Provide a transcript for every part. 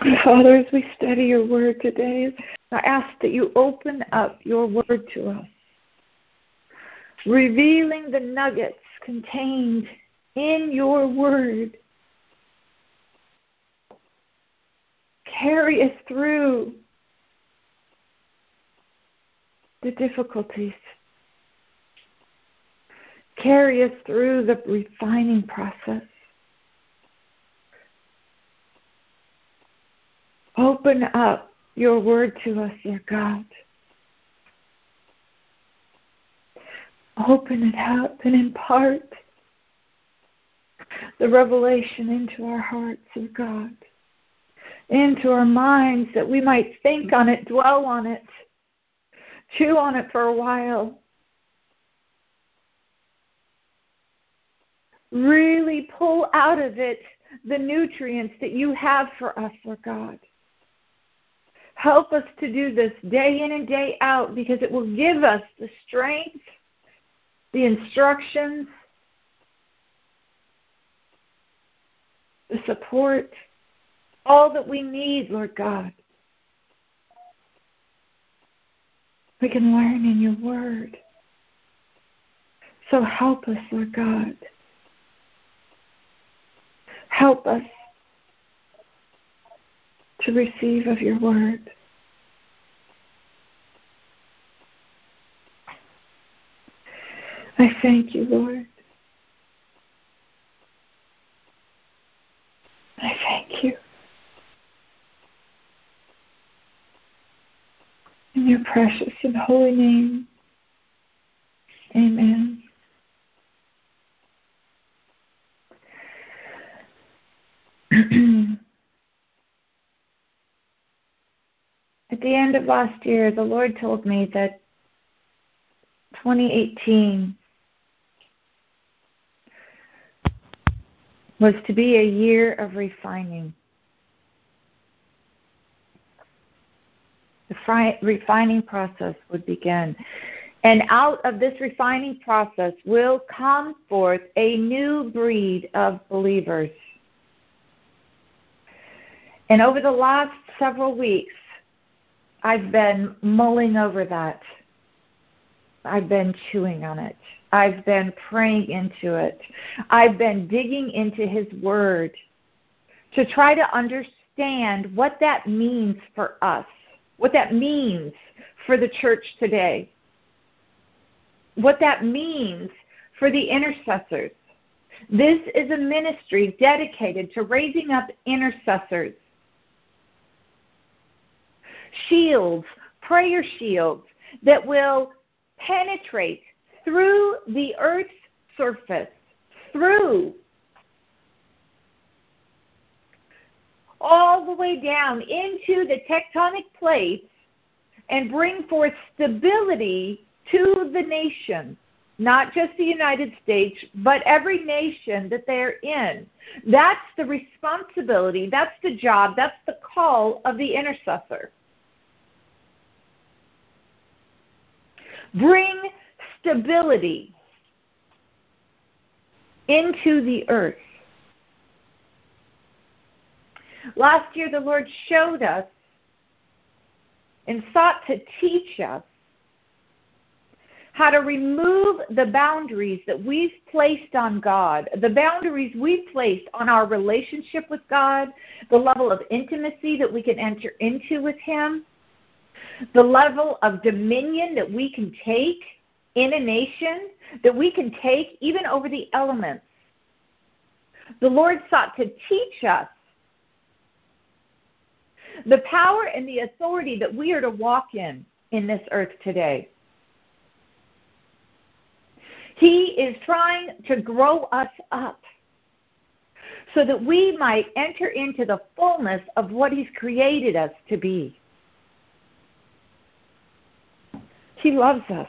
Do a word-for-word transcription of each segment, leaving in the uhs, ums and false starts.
Father, as we study your word today, I ask that you open up your word to us, revealing the nuggets contained in your word. Carry us through the difficulties. Carry us through the refining process. Open up your word to us, Lord God. Open it up and impart the revelation into our hearts, Lord God, into our minds, that we might think on it, dwell on it, chew on it for a while. Really pull out of it the nutrients that you have for us, Lord God. Help us to do this day in and day out, because it will give us the strength, the instructions, the support, all that we need, Lord God. We can learn in your word. So help us, Lord God. Help us to receive of your word. I thank you, Lord. I thank you. In your precious and holy name, amen. At the end of last year, the Lord told me that twenty eighteen was to be a year of refining. The fri- refining process would begin. And out of this refining process will come forth a new breed of believers. And over the last several weeks, I've been mulling over that. I've been chewing on it. I've been praying into it. I've been digging into his word to try to understand what that means for us, what that means for the church today, what that means for the intercessors. This is a ministry dedicated to raising up intercessors. Shields, prayer shields that will penetrate through the earth's surface, through all the way down into the tectonic plates and bring forth stability to the nation, not just the United States, but every nation that they're in. That's the responsibility, that's the job, that's the call of the intercessor. Bring stability into the earth. Last year, the Lord showed us and sought to teach us how to remove the boundaries that we've placed on God, the boundaries we've placed on our relationship with God, the level of intimacy that we can enter into with him, the level of dominion that we can take in a nation, that we can take even over the elements. The Lord sought to teach us the power and the authority that we are to walk in in this earth today. He is trying to grow us up so that we might enter into the fullness of what he's created us to be. He loves us.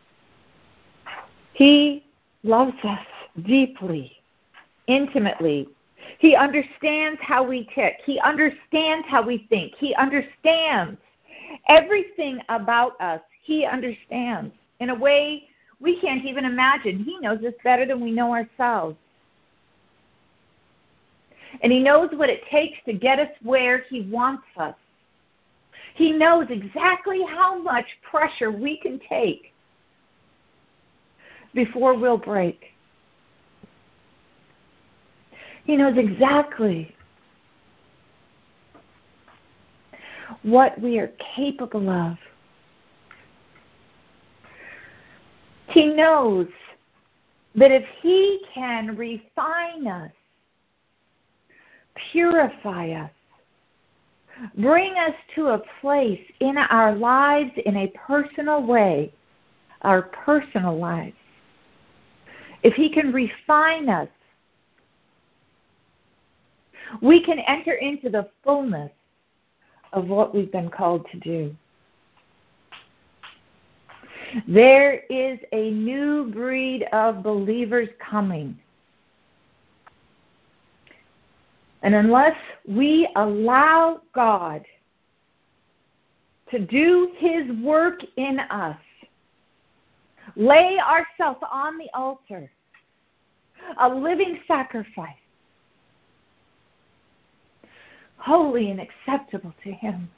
He loves us deeply, intimately. He understands how we tick. He understands how we think. He understands everything about us. He understands in a way we can't even imagine. He knows us better than we know ourselves. And He knows what it takes to get us where He wants us. He knows exactly how much pressure we can take before we'll break. He knows exactly what we are capable of. He knows that if He can refine us, purify us, bring us to a place in our lives in a personal way, our personal lives, if He can refine us, we can enter into the fullness of what we've been called to do. There is a new breed of believers coming. And unless we allow God to do His work in us, lay ourselves on the altar, a living sacrifice, holy and acceptable to Him,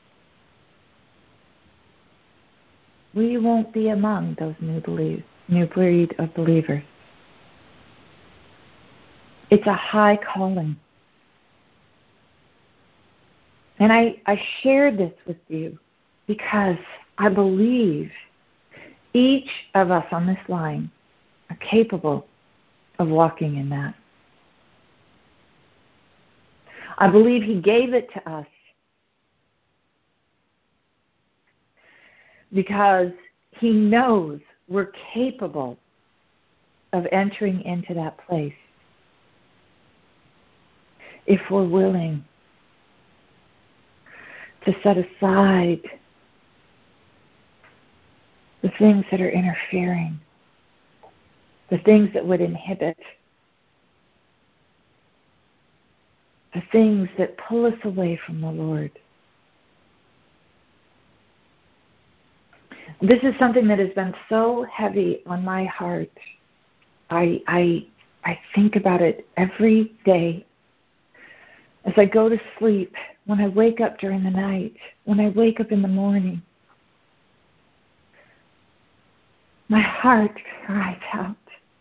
we won't be among those new believe, new breed of believers. It's a high calling. And I, I share this with you because I believe each of us on this line are capable of walking in that. I believe He gave it to us because He knows we're capable of entering into that place if we're willing to set aside the things that are interfering, the things that would inhibit, the things that pull us away from the Lord. This is something that has been so heavy on my heart. I, I, I think about it every day. As I go to sleep, when I wake up during the night, when I wake up in the morning, my heart cries out.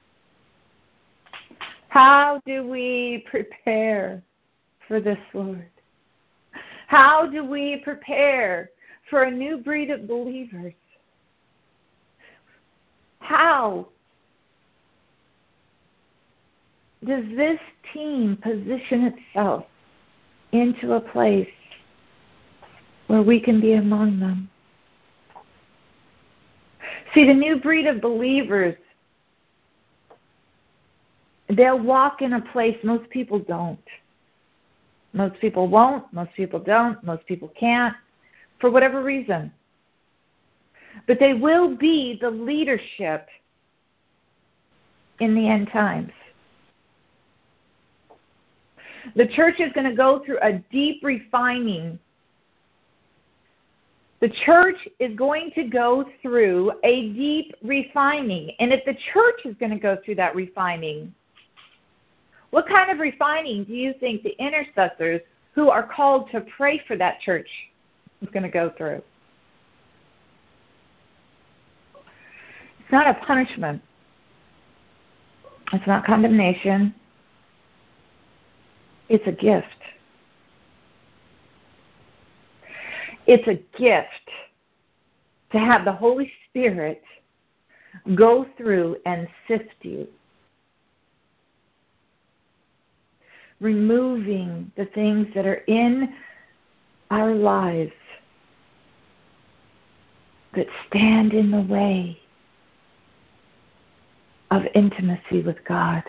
How do we prepare for this, Lord? How do we prepare for a new breed of believers? How does this team position itself into a place where we can be among them? See, the new breed of believers, they'll walk in a place most people don't. Most people won't, most people don't, most people can't, for whatever reason. But they will be the leadership in the end times. The church is going to go through a deep refining. The church is going to go through a deep refining. And if the church is going to go through that refining, what kind of refining do you think the intercessors who are called to pray for that church is going to go through? It's not a punishment. It's not condemnation. It's a gift. It's a gift to have the Holy Spirit go through and sift you, removing the things that are in our lives that stand in the way of intimacy with God.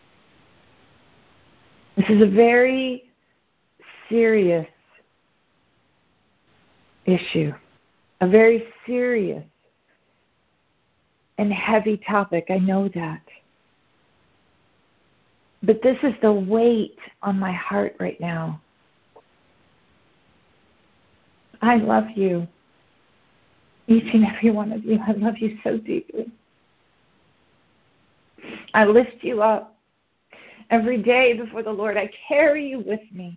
This is a very serious issue, a very serious and heavy topic. I know that. But this is the weight on my heart right now. I love you, each and every one of you. I love you so deeply. I lift you up. Every day before the Lord, I carry you with me.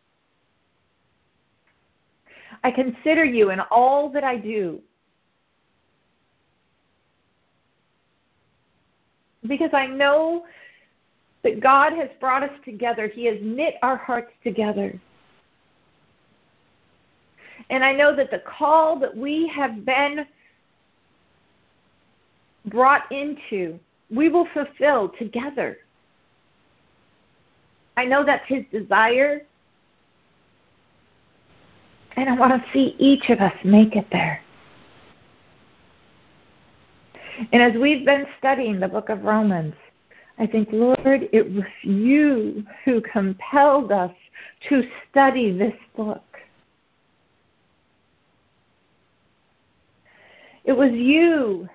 I consider you in all that I do. Because I know that God has brought us together. He has knit our hearts together. And I know that the call that we have been brought into, we will fulfill together. I know that's His desire. And I want to see each of us make it there. And as we've been studying the book of Romans, I think, Lord, it was you who compelled us to study this book. It was you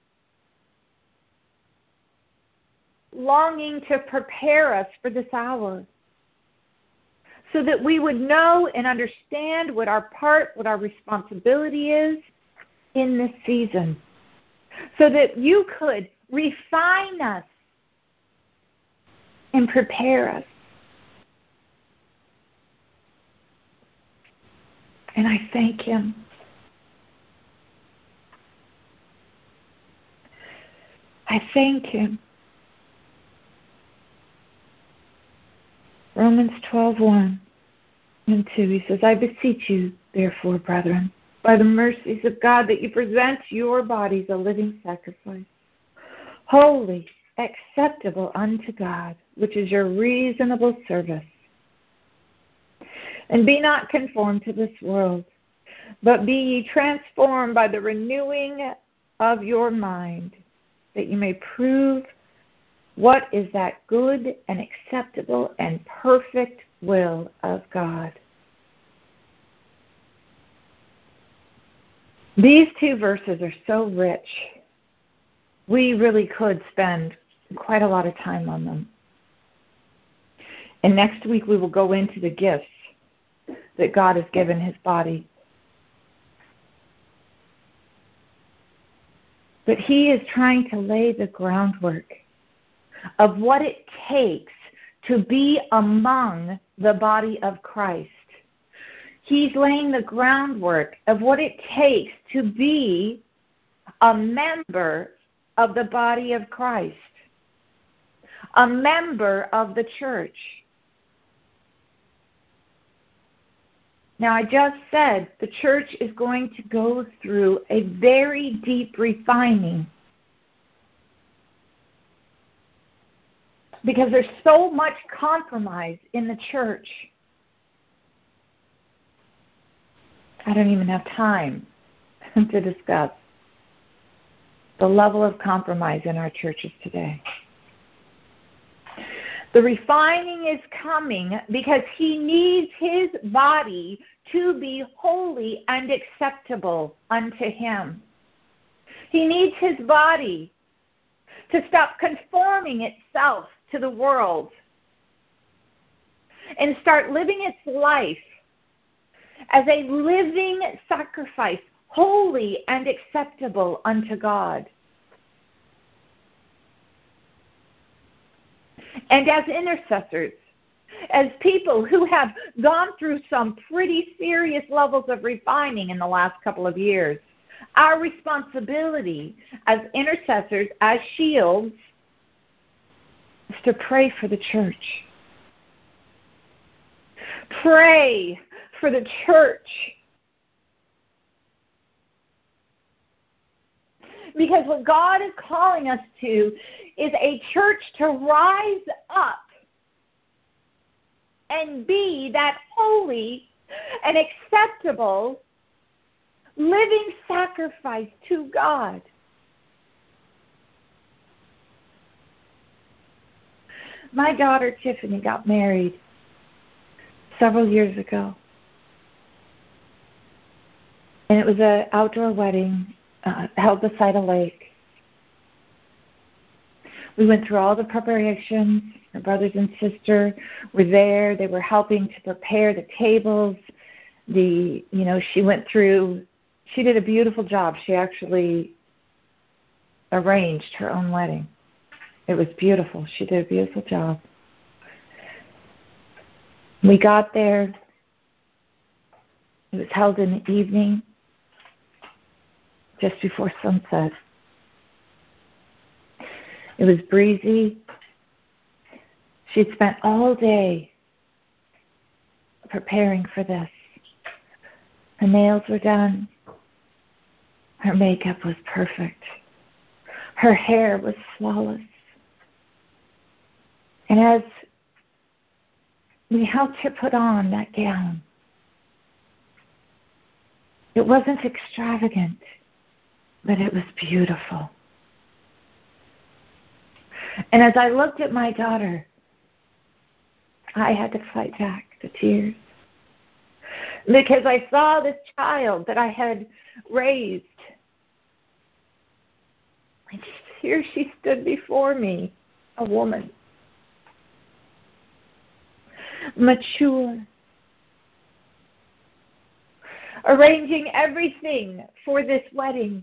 longing to prepare us for this hour so that we would know and understand what our part, what our responsibility is in this season, so that you could refine us and prepare us. And I thank Him. I thank Him. Romans twelve, one and two, he says, I beseech you, therefore, brethren, by the mercies of God, that you present your bodies a living sacrifice, holy, acceptable unto God, which is your reasonable service. And be not conformed to this world, but be ye transformed by the renewing of your mind, that you may prove what is that good and acceptable and perfect will of God. These two verses are so rich. We really could spend quite a lot of time on them. And next week we will go into the gifts that God has given His body. But He is trying to lay the groundwork of what it takes to be among the body of Christ. He's laying the groundwork of what it takes to be a member of the body of Christ, a member of the church. Now, I just said the church is going to go through a very deep refining because there's so much compromise in the church. I don't even have time to discuss the level of compromise in our churches today. The refining is coming because He needs His body to be holy and acceptable unto Him. He needs His body to stop conforming itself to the world and start living its life as a living sacrifice, holy and acceptable unto God. And as intercessors, as people who have gone through some pretty serious levels of refining in the last couple of years, our responsibility as intercessors, as shields, is to pray for the church. Pray for the church. Because what God is calling us to is a church to rise up and be that holy and acceptable living sacrifice to God. My daughter Tiffany got married several years ago. And it was an outdoor wedding uh, held beside a lake. We went through all the preparations. Her brothers and sister were there. They were helping to prepare the tables. The, you know, she went through, she did a beautiful job. She actually arranged her own wedding. It was beautiful. She did a beautiful job. We got there. It was held in the evening, just before sunset. It was breezy. She'd spent all day preparing for this. Her nails were done. Her makeup was perfect. Her hair was flawless. And as we helped her put on that gown, it wasn't extravagant, but it was beautiful. And as I looked at my daughter, I had to fight back the tears, because I saw this child that I had raised. And here she stood before me, a woman, mature, arranging everything for this wedding.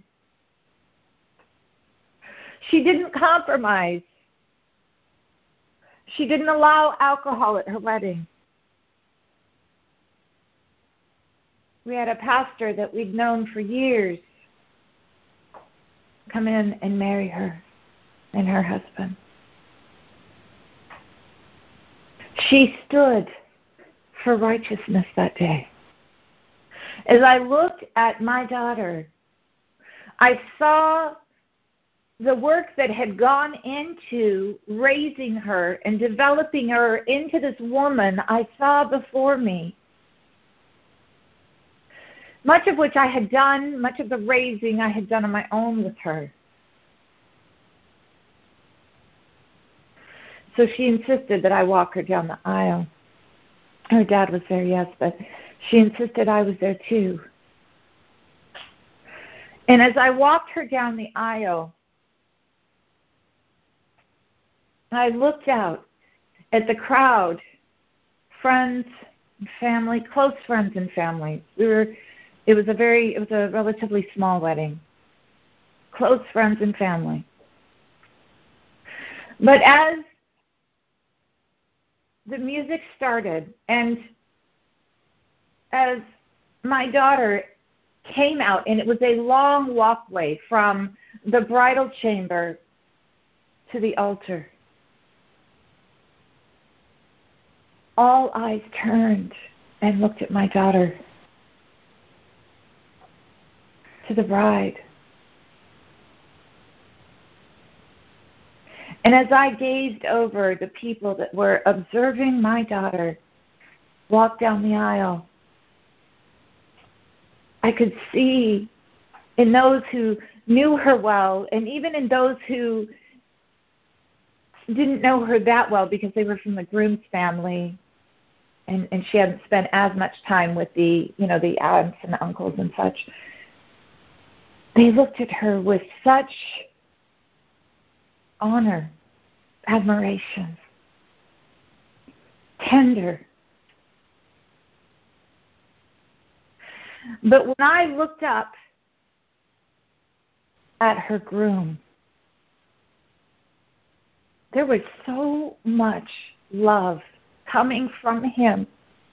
She didn't compromise. She didn't allow alcohol at her wedding. We had a pastor that we'd known for years come in and marry her and her husband. She stood for righteousness that day. As I looked at my daughter, I saw the work that had gone into raising her and developing her into this woman I saw before me. Much of which I had done, much of the raising I had done on my own with her. So she insisted that I walk her down the aisle. Her dad was there, yes, but she insisted I was there too. And as I walked her down the aisle, I looked out at the crowd, friends, family, close friends and family. We were, it was a very, it was a relatively small wedding. Close friends and family. But as the music started, and as my daughter came out, and it was a long walkway from the bridal chamber to the altar, all eyes turned and looked at my daughter, to the bride. And as I gazed over the people that were observing my daughter walk down the aisle, I could see in those who knew her well, and even in those who didn't know her that well because they were from the groom's family, and, and she hadn't spent as much time with the, you know, the aunts and uncles and such. They looked at her with such honor, admiration, tender. But when I looked up at her groom, there was so much love coming from him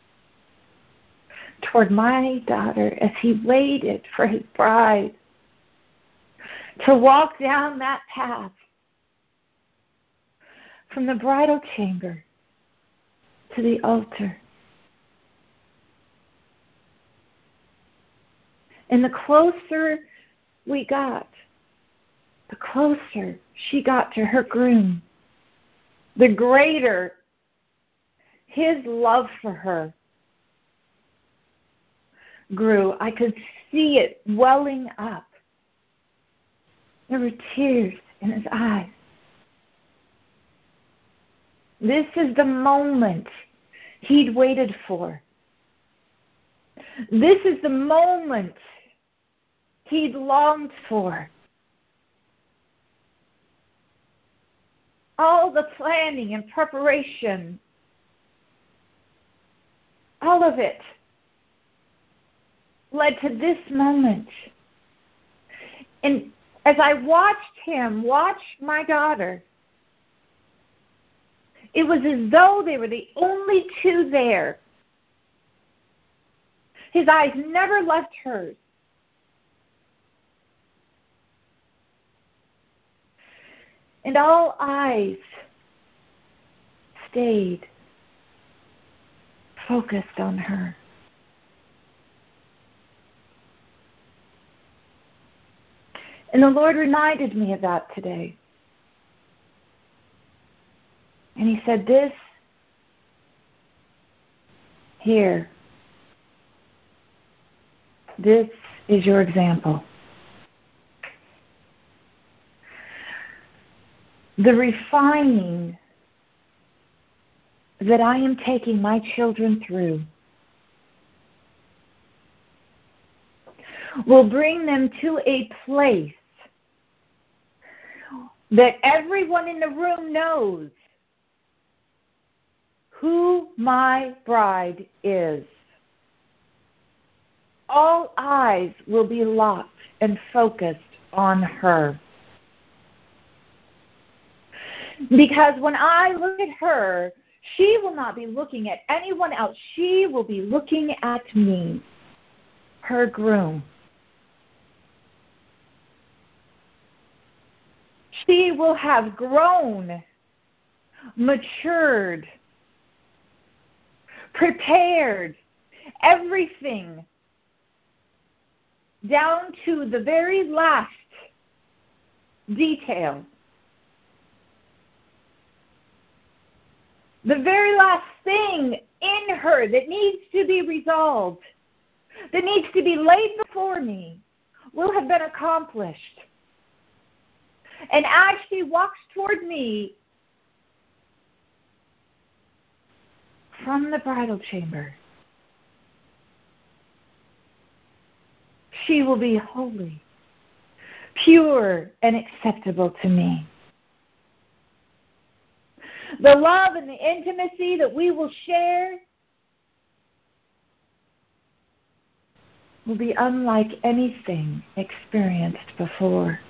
toward my daughter as he waited for his bride to walk down that path from the bridal chamber to the altar. And the closer we got, the closer she got to her groom, the greater his love for her grew. I could see it welling up. There were tears in his eyes. This is the moment he'd waited for. This is the moment he'd longed for. All the planning and preparation, all of it led to this moment. And as I watched him watch my daughter, It was as though they were the only two there. His eyes never left hers. And all eyes stayed focused on her. And the Lord reminded me of that today. And He said, this here, this is your example. The refining that I am taking my children through will bring them to a place that everyone in the room knows who my bride is. All eyes will be locked and focused on her. Because when I look at her, she will not be looking at anyone else. She will be looking at me, her groom. She will have grown, matured, prepared, everything down to the very last detail. The very last thing in her that needs to be resolved, that needs to be laid before me, will have been accomplished. And as she walks toward me from the bridal chamber, she will be holy, pure, and acceptable to me. The love and the intimacy that we will share will be unlike anything experienced before.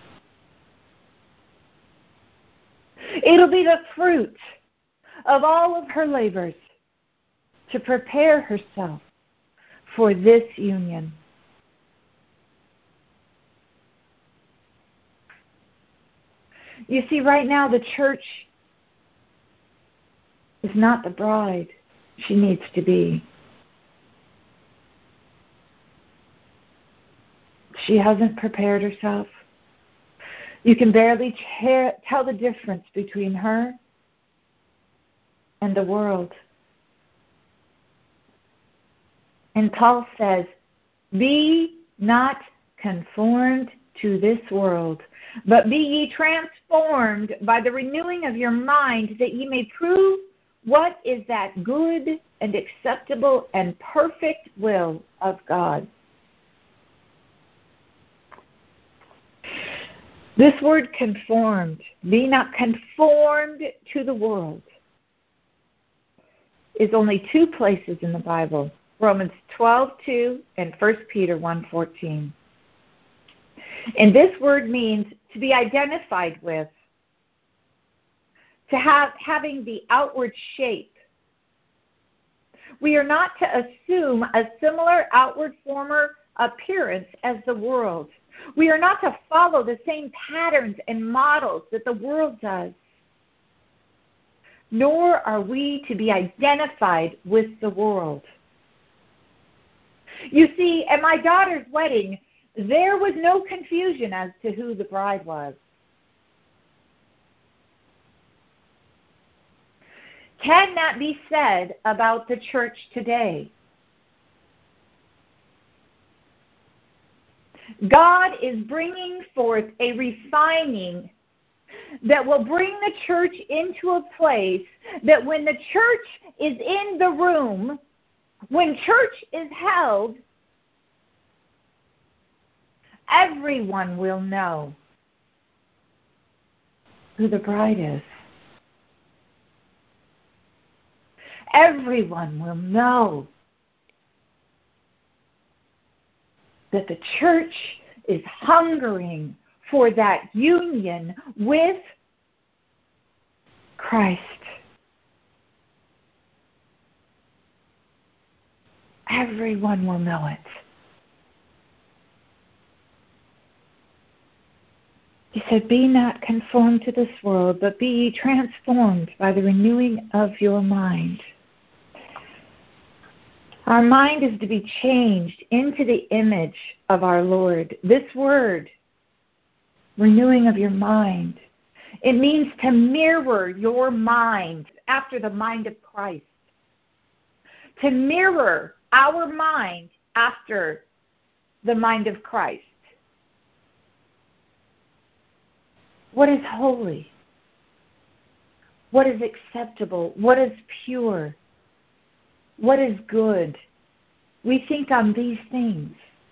It'll be the fruit of all of her labors to prepare herself for this union. You see, right now the church is not the bride she needs to be. She hasn't prepared herself. You can barely tear, tell the difference between her and the world. And Paul says, be not conformed to this world, but be ye transformed by the renewing of your mind, that ye may prove what is that good and acceptable and perfect will of God. This word conformed, be not conformed to the world, is only two places in the Bible, Romans twelve two and First Peter one fourteen. And this word means to be identified with, to have having the outward shape. We are not to assume a similar outward form or appearance as the world. We are not to follow the same patterns and models that the world does. Nor are we to be identified with the world. You see, at my daughter's wedding, there was no confusion as to who the bride was. Can that be said about the church today? God is bringing forth a refining that will bring the church into a place that when the church is in the room, when church is held, everyone will know who the bride is. Everyone will know that the church is hungering for that union with Christ. everyone will know it. He said, be not conformed to this world, but be ye transformed by the renewing of your mind. Our mind is to be changed into the image of our Lord. This word, renewing of your mind, it means to mirror your mind after the mind of Christ. To mirror our mind after the mind of Christ. What is holy? What is acceptable? What is pure? What is good? We think on these things.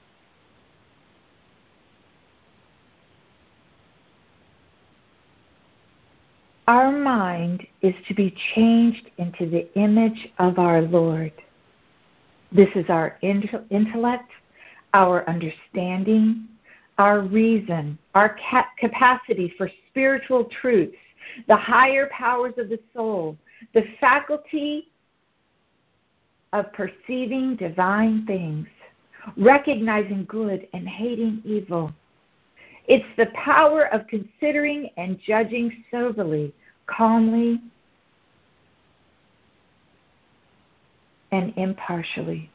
Our mind is to be changed into the image of our Lord. This is our intellect, our understanding, our reason, our capacity for spiritual truths, the higher powers of the soul, the faculty of perceiving divine things, recognizing good and hating evil. It's the power of considering and judging soberly, calmly, and impartially.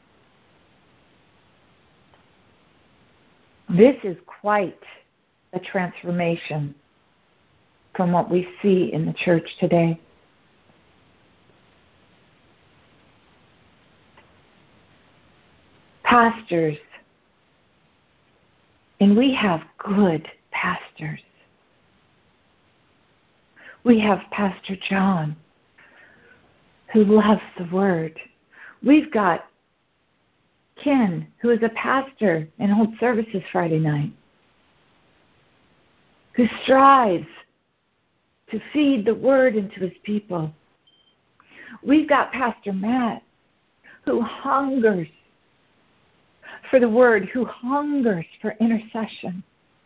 This is quite a transformation from what we see in the church today. Pastors, and we have good pastors. We have Pastor John, who loves the Word. We've got Ken, who is a pastor and holds services Friday night, who strives to feed the Word into his people. We've got Pastor Matt, who hungers for the Word, who hungers for intercession.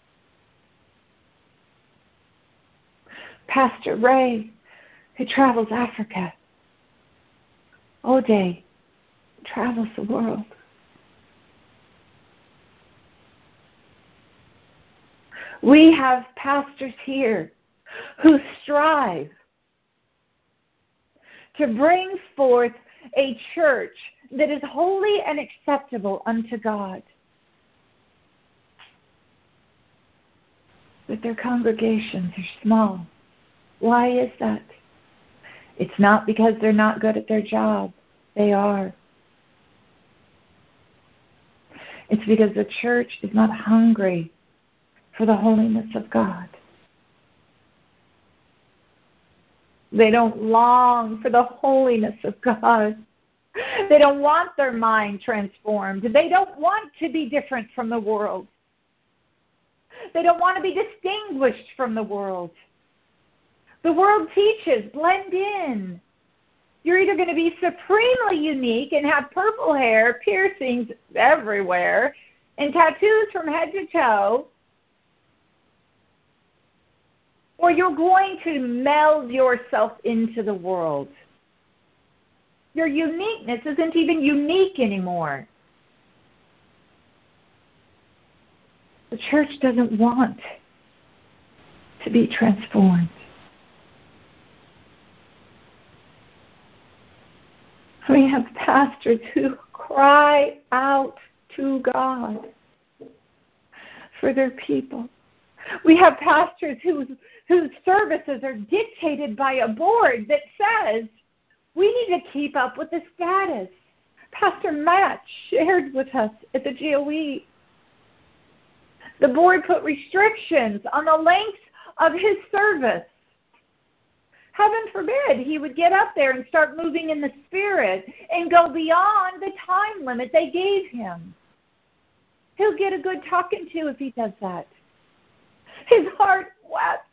Pastor Ray, who travels Africa. Ode travels the world. We have pastors here who strive to bring forth a church that is holy and acceptable unto God. But their congregations are small. Why is that? It's not because they're not good at their job. They are. It's because the church is not hungry for the holiness of God. They don't long for the holiness of God. They don't want their mind transformed. They don't want to be different from the world. They don't want to be distinguished from the world. The world teaches, blend in. You're either going to be supremely unique and have purple hair, piercings everywhere, and tattoos from head to toe, or you're going to meld yourself into the world. Your uniqueness isn't even unique anymore. The church doesn't want to be transformed. We have pastors who cry out to God for their people. We have pastors whose, whose services are dictated by a board that says, we need to keep up with the status. Pastor Matt shared with us at the G O E. The board put restrictions on the length of his service. Heaven forbid he would get up there and start moving in the Spirit and go beyond the time limit they gave him. He'll get a good talking to if he does that. His heart wept.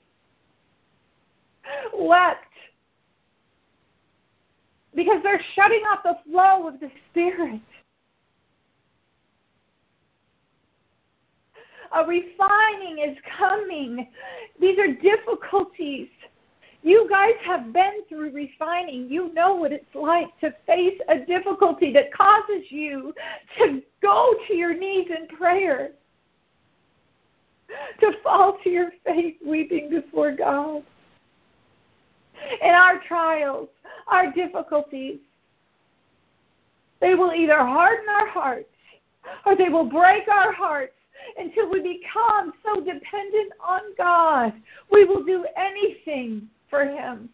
Wept. Because they're shutting off the flow of the Spirit. A refining is coming. These are difficulties. You guys have been through refining. You know what it's like to face a difficulty that causes you to go to your knees in prayer, to fall to your face weeping before God. And our trials, our difficulties, they will either harden our hearts or they will break our hearts until we become so dependent on God. We will do anything for Him.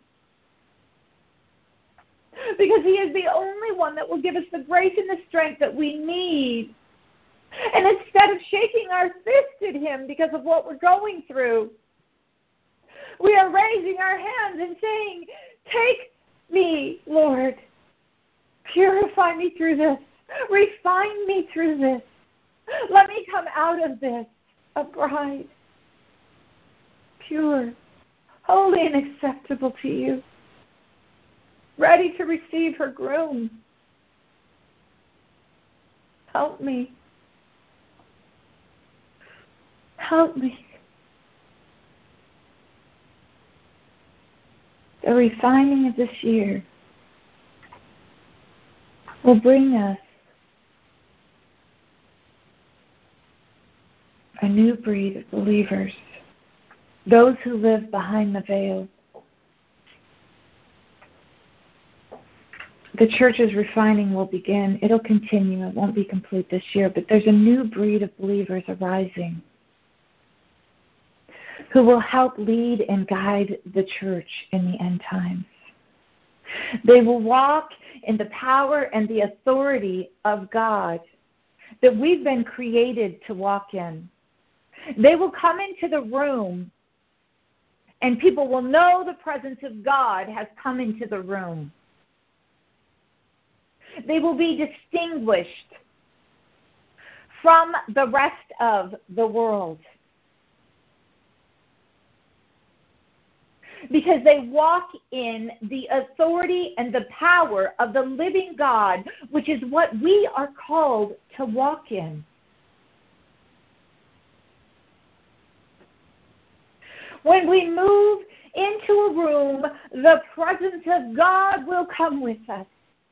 Because He is the only one that will give us the grace and the strength that we need. And instead of shaking our fist at Him because of what we're going through, we are raising our hands and saying, take me, Lord. Purify me through this. Refine me through this. Let me come out of this a bride, pure, holy, and acceptable to you, ready to receive her groom. Help me. Help me. The refining of this year will bring us a new breed of believers, those who live behind the veil. The church's refining will begin. It'll continue. It won't be complete this year, but there's a new breed of believers arising who will help lead and guide the church in the end times. They will walk in the power and the authority of God that we've been created to walk in. They will come into the room and people will know the presence of God has come into the room. They will be distinguished from the rest of the world because they walk in the authority and the power of the living God, which is what we are called to walk in. When we move into a room, the presence of God will come with us.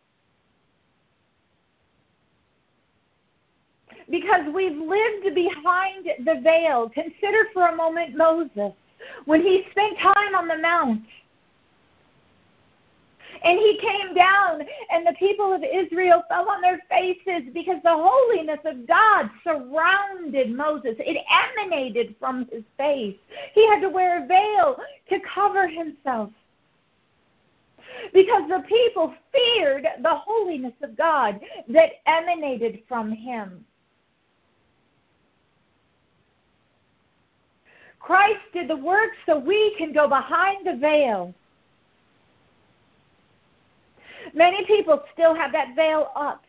Because we've lived behind the veil. Consider for a moment Moses, when he spent time on the mount. And he came down, and the people of Israel fell on their faces because the holiness of God surrounded Moses. It emanated from his face. He had to wear a veil to cover himself because the people feared the holiness of God that emanated from him. Christ did the work so we can go behind the veil. Many people still have that veil up.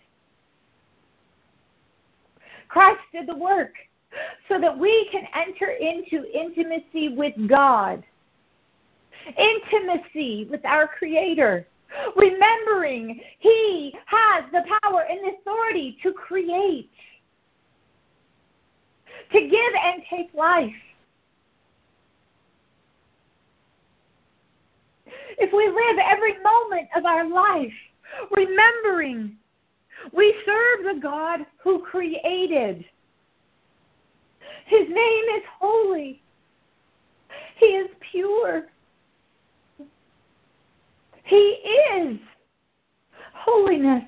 Christ did the work so that we can enter into intimacy with God, intimacy with our Creator, remembering He has the power and the authority to create, to give and take life. If we live every moment of our life remembering we serve the God who created. His name is holy. He is pure. He is holiness.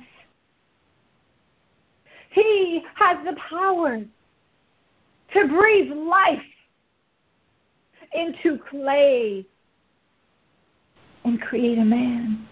He has the power to breathe life into clay and create a man.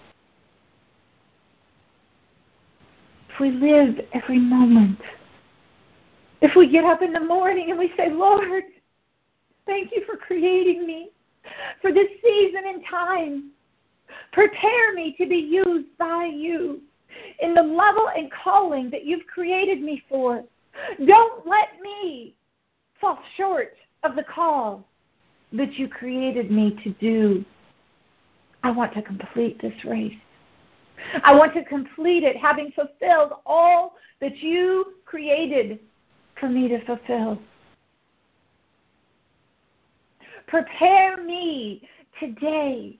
If we live every moment, if we get up in the morning and we say, Lord, thank you for creating me for this season and time. Prepare me to be used by you in the level and calling that you've created me for. Don't let me fall short of the call that you created me to do. I want to complete this race. I want to complete it having fulfilled all that you created for me to fulfill. Prepare me today,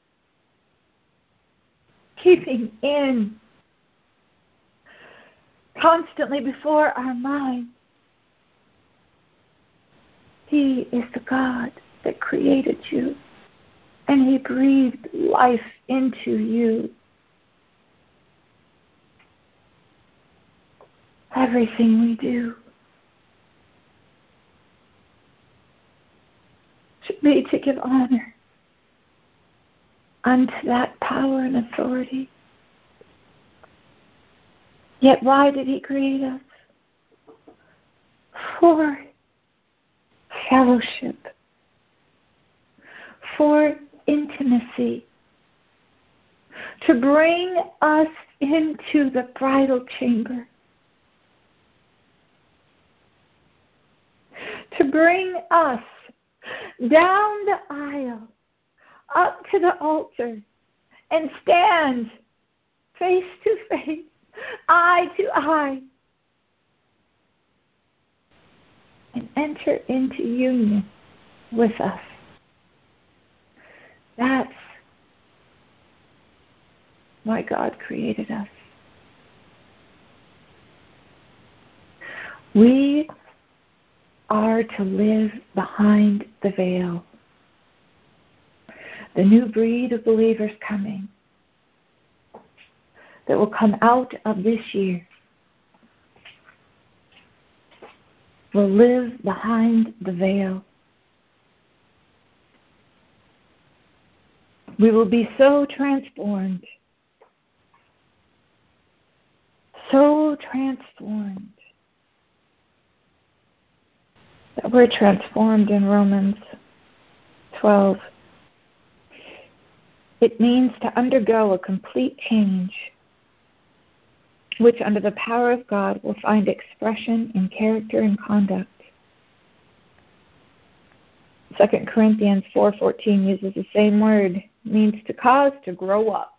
keeping in constantly before our mind, He is the God that created you, and He breathed life into you. Everything we do should be to give honor unto that power and authority. Yet why did He create us? For fellowship, for intimacy, to bring us into the bridal chamber, to bring us down the aisle, up to the altar, and stand face to face, eye to eye, and enter into union with us. That's why God created us. We are to live behind the veil. The new breed of believers coming that will come out of this year will live behind the veil. We will be so transformed, so transformed, that we're transformed in Romans twelve. It means to undergo a complete change, which under the power of God will find expression in character and conduct. Second Corinthians four fourteen uses the same word. It means to cause to grow up.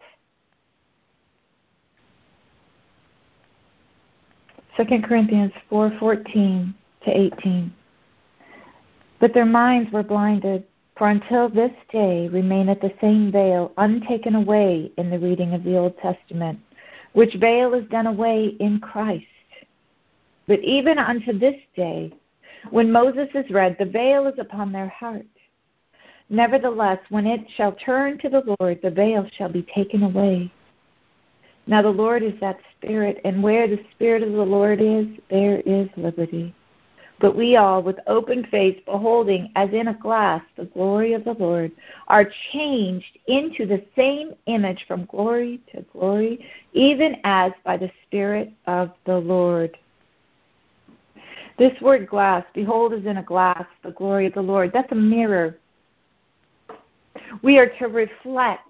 Second Corinthians four fourteen to eighteen. But their minds were blinded, for until this day remaineth the same veil untaken away in the reading of the Old Testament, which veil is done away in Christ. But even unto this day, when Moses is read, the veil is upon their heart. Nevertheless, when it shall turn to the Lord, the veil shall be taken away. Now the Lord is that Spirit, and where the Spirit of the Lord is, there is liberty. But we all, with open face, beholding as in a glass the glory of the Lord, are changed into the same image from glory to glory, even as by the Spirit of the Lord. This word glass, behold as in a glass the glory of the Lord, that's a mirror. We are to reflect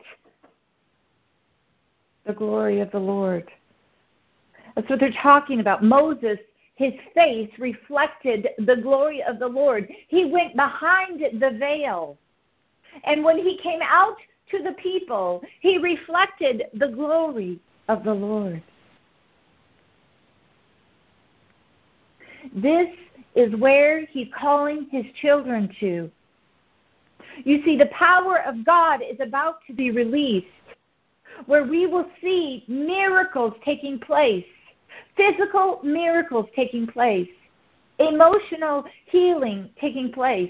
the glory of the Lord. That's what they're talking about. Moses, his face reflected the glory of the Lord. He went behind the veil. And when he came out to the people, he reflected the glory of the Lord. This is where he's calling his children to. You see, the power of God is about to be released, where we will see miracles taking place, physical miracles taking place, emotional healing taking place,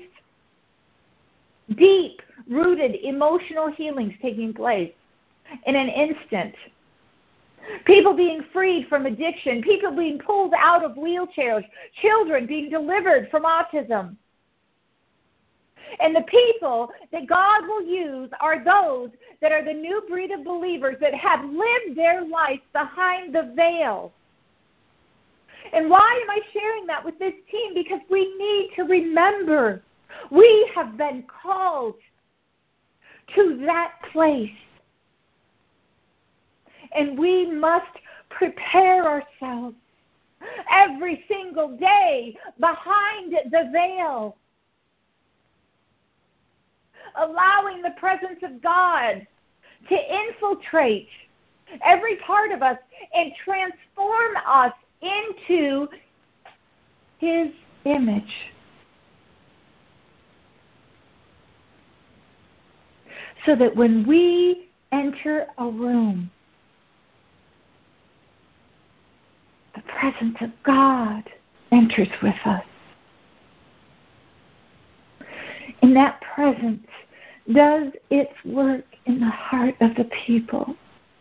deep-rooted emotional healings taking place in an instant. People being freed from addiction, people being pulled out of wheelchairs, children being delivered from autism. And the people that God will use are those that are the new breed of believers that have lived their life behind the veil. And why am I sharing that with this team? Because we need to remember we have been called to that place. And we must prepare ourselves every single day behind the veil, allowing the presence of God to infiltrate every part of us and transform us into His image. so that when we enter a room, the presence of God enters with us. And that presence does its work in the heart of the people.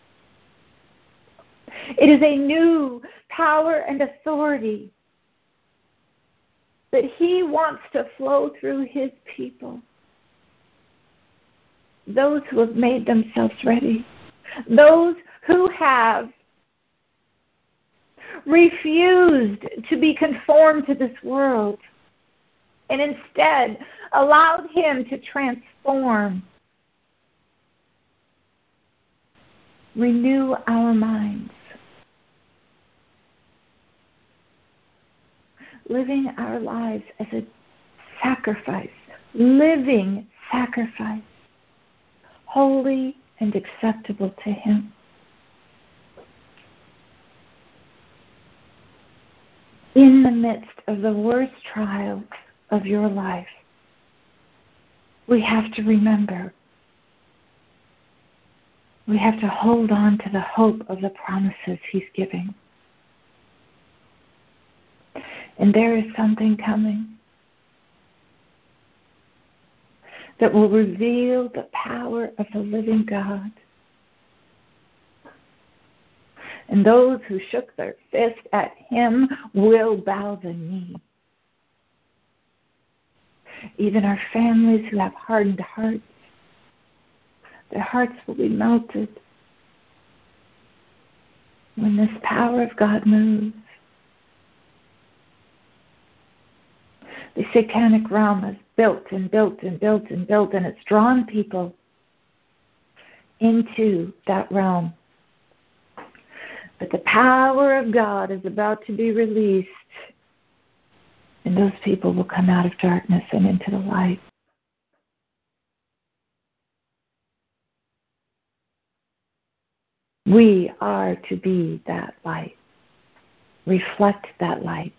It is a new power and authority that He wants to flow through His people. Those who have made themselves ready. Those who have refused to be conformed to this world and instead allowed Him to transform, renew our minds, living our lives as a sacrifice, living sacrifice, holy and acceptable to Him. In the midst of the worst trials of your life, we have to remember, we have to hold on to the hope of the promises He's giving. And there is something coming that will reveal the power of the living God. And those who shook their fist at Him will bow the knee. Even our families who have hardened hearts, their hearts will be melted when this power of God moves. The satanic realm has built and built and built and built, and it's drawn people into that realm. But the power of God is about to be released, and those people will come out of darkness and into the light. We are to be that light, reflect that light,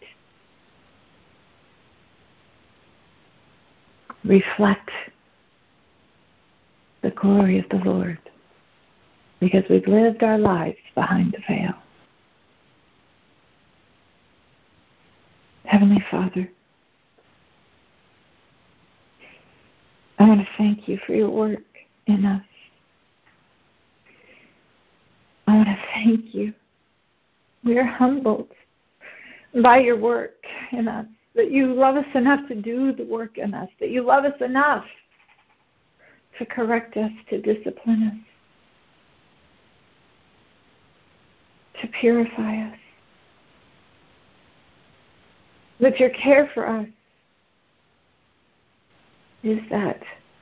reflect the glory of the Lord, because we've lived our lives behind the veil. Heavenly Father, I want to thank You for Your work in us. I want to thank You. We are humbled by Your work in us, that You love us enough to do the work in us, that You love us enough to correct us, to discipline us, to purify us, that Your care for us is that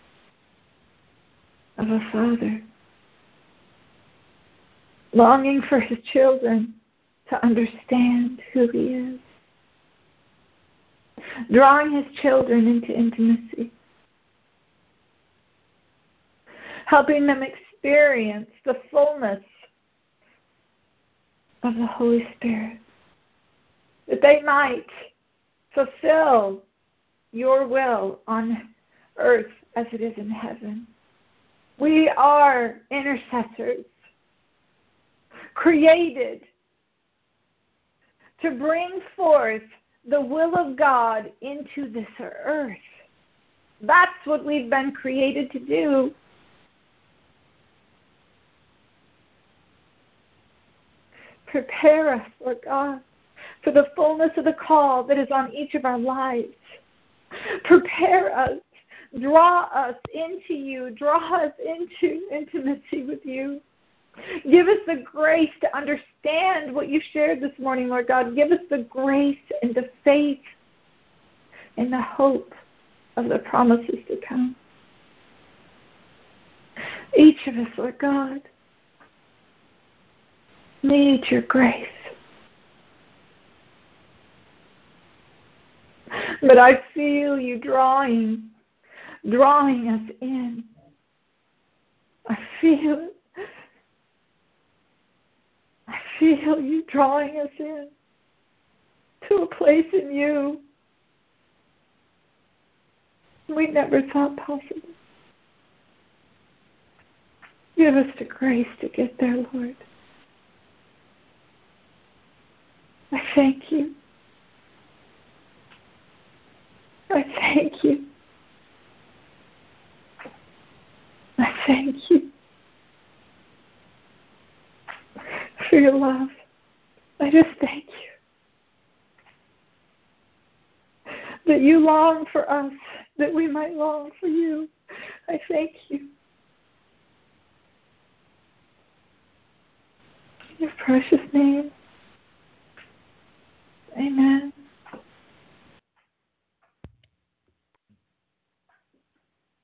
of a father longing for his children to understand who He is, drawing His children into intimacy, helping them experience the fullness of the Holy Spirit, that they might fulfill Your will on earth as it is in heaven. We are intercessors, created to bring forth the will of God into this earth. That's what we've been created to do. Prepare us, Lord God, for the fullness of the call that is on each of our lives. Prepare us. Draw us into You. Draw us into intimacy with You. Give us the grace to understand what You shared this morning, Lord God. Give us the grace and the faith and the hope of the promises to come. Each of us, Lord God, need Your grace. But I feel You drawing, drawing us in. I feel it. I feel You drawing us in to a place in You we never thought possible. Give us the grace to get there, Lord. I thank you. I thank you. I thank you for your love. I just thank you that you long for us, that we might long for you. I thank you. In your precious name.